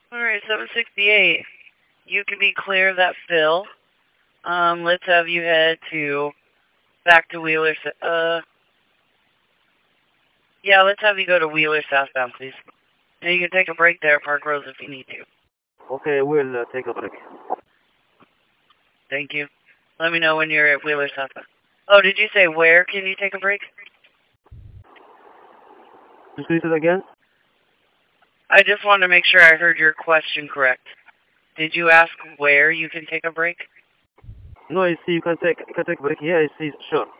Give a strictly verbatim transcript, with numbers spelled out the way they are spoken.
Alright, seven sixty-eight. You can be clear of that fill. Um, let's have you head to, back to Wheeler, uh, yeah, let's have you go to Wheeler southbound, please. And you can take a break there at Park Rose if you need to. Okay, we'll uh, take a break. Thank you. Let me know when you're at Wheeler southbound. Oh, did you say where can you take a break? Just read it again? I just wanted to make sure I heard your question correct. Did you ask where you can take a break? No, I see you can take, you can take a break here, I see, sure.